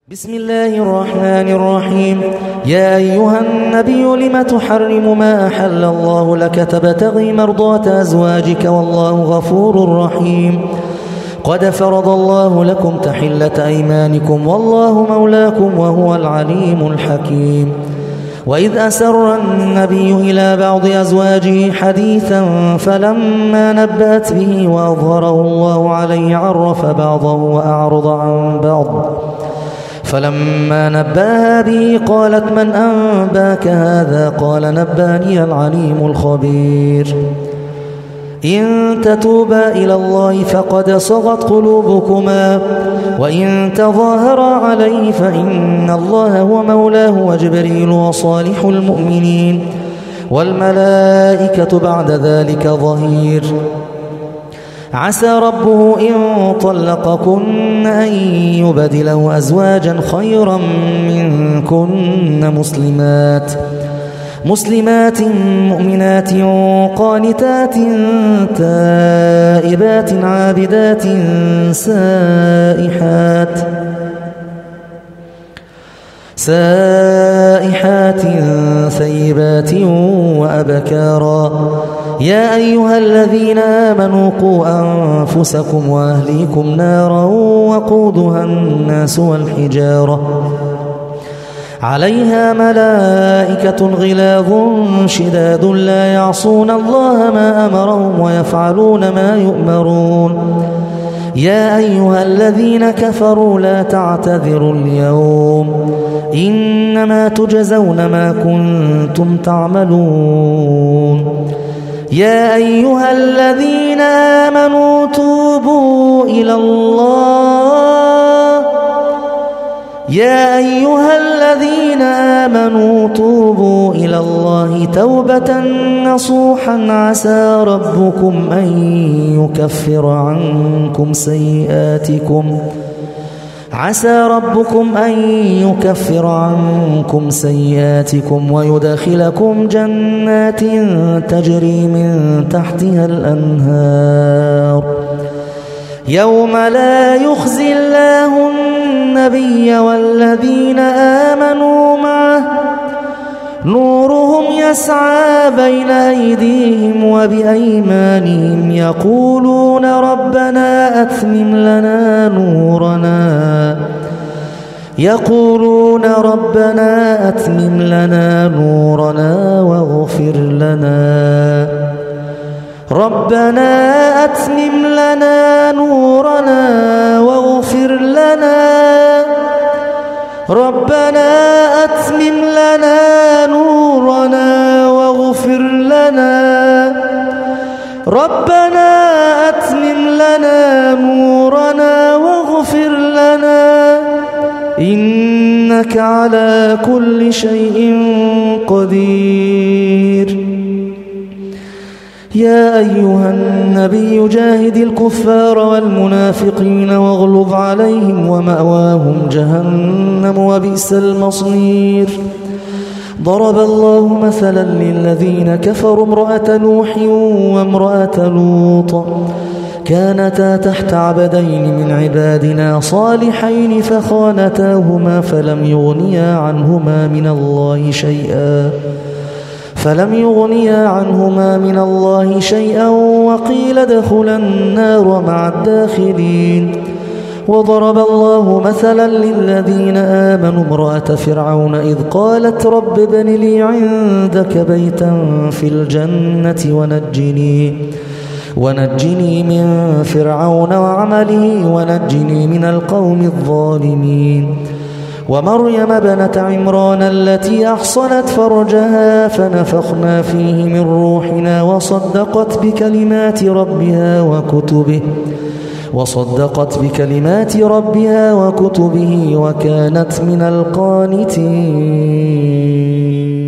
بسم الله الرحمن الرحيم. يا أيها النبي لم تحرم ما أحل الله لك تبتغي مرضات أزواجك والله غفور رحيم. قد فرض الله لكم تحلة أيمانكم والله مولاكم وهو العليم الحكيم. وإذ أسر النبي إلى بعض أزواجه حديثا فلما نبأت به وأظهره الله عليه عرف بعضه وأعرض عن بعض. فلما نبأها به قالت من أنباك هذا؟ قال نبأني العليم الخبير. إن تتوبا إلى الله فقد صغت قلوبكما وإن تظاهرا عليه فإن الله هو مولاه وجبريل وصالح المؤمنين والملائكة بعد ذلك ظهير. عسى ربه إن طلقكن أن يبدله أزواجا خيرا منكن مسلمات مؤمنات قانتات تائبات عابدات سائحات ثيبات وأبكارا. يا أيها الذين آمنوا قوا أنفسكم وأهليكم نارا وقودها الناس والحجارة عليها ملائكة غلاظ شداد لا يعصون الله ما أمرهم ويفعلون ما يؤمرون. يا أيها الذين كفروا لا تعتذروا اليوم إنما تجزون ما كنتم تعملون. يا أيها الذين آمنوا توبوا إلى الله توبة نصوحا عسى ربكم أن يكفر عنكم سيئاتكم ويدخلكم جنات تجري من تحتها الأنهار يوم لا يخزي الله النبي والذين آمنوا معه نورهم يسعى بين أيديهم وبأيمانهم يقولون ربنا أتمم لنا نورنا واغفر لنا إنك على كل شيء قدير. يا أيها النبي جاهد الكفار والمنافقين واغلظ عليهم ومأواهم جهنم وبئس المصير. ضرب الله مثلا للذين كفروا امرأة نوح وامرأة لوط كانتا تحت عبدين من عبادنا صالحين فخانتاهما فلم يغنيا عنهما من الله شيئا وقيل ادخلا النار مع الداخلين. وضرب الله مثلا للذين آمنوا امرأة فرعون إذ قالت رب ابن لي عندك بيتا في الجنة ونجني من فرعون وعمله ونجني من القوم الظالمين. ومريم ابنة عمران التي أحصنت فرجها فنفخنا فيه من روحنا وصدقت بكلمات ربها وكتبه وكانت من القانتين.